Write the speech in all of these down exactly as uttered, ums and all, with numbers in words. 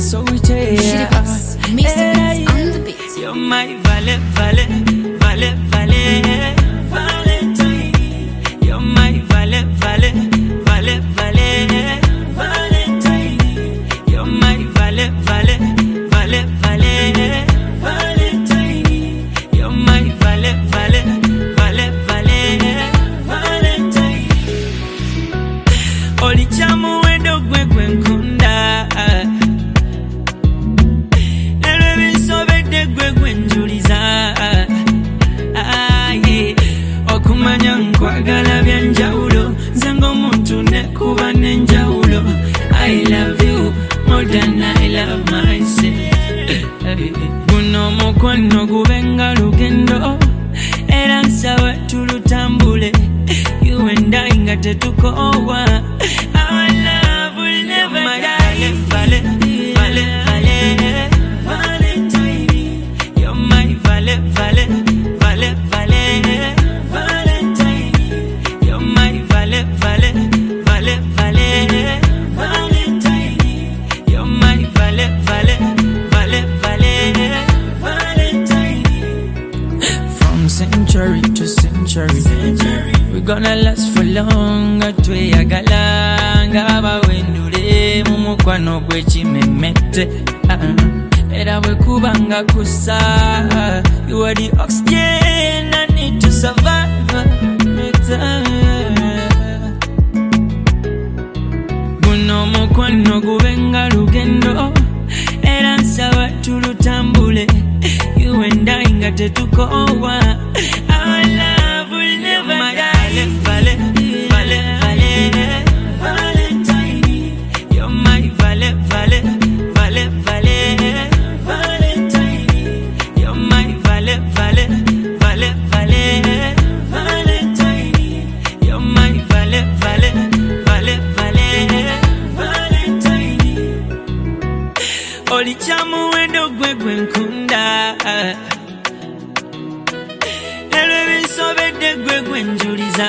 so we take Mister Beats on the beat. You're my vale, vale, vale, vale, Valentine. You're my vale, vale, vale, vale, Valentine. You're my vale, vale, vale, vale, Valentine. You're my vale, vale, vale, vale, Valentine. Oli chamu wendo gwe gwe nkunda. Okumanya nkwagala byanjawulo nzengo muntu nekuba nenjawulo. I love you more than I love myself. Guno mukwano gubenga lugendo era nsaba tulutambule. You and I nga tetukowa. Our love will never die. Vale, vale, vale, Valentine. You're my vale, vale, vale, vale, Valentine. You're my vale, vale, vale, vale, Valentine. You're my vale, vale, vale, vale, Valentine. From century to century, century. We're gonna last for longer. Tweyagalanga abawendule mu mukwano gw'ekimemmette. Era bwe kubanga kusa. You are the oxygen I need to survive. Guno mukwano gubenga lugendo era nsaba tulutambule. You and I nga tetukowa. Our love will never die. Vale, vale, vale, Valentine. You're my vale, vale, vale, vale, Valentine. You're my vale, vale, vale, vale, Valentine. You're my vale, vale, vale, vale, Valentine. Oli chamu wendo gwe gwe nkunda. Elwe bisobedde gwe gwe njuliza.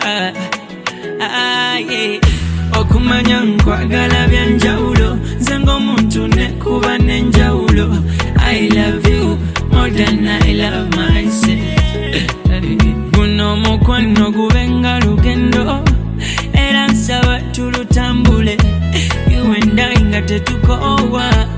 Okumanya nkwagala byanjawulo nzengo muntu nekuba nenjawulo. I love you more than I love myself. Guno mukwano gubenga lugendo era nsaba tulutambule. You and I nga tetukowa.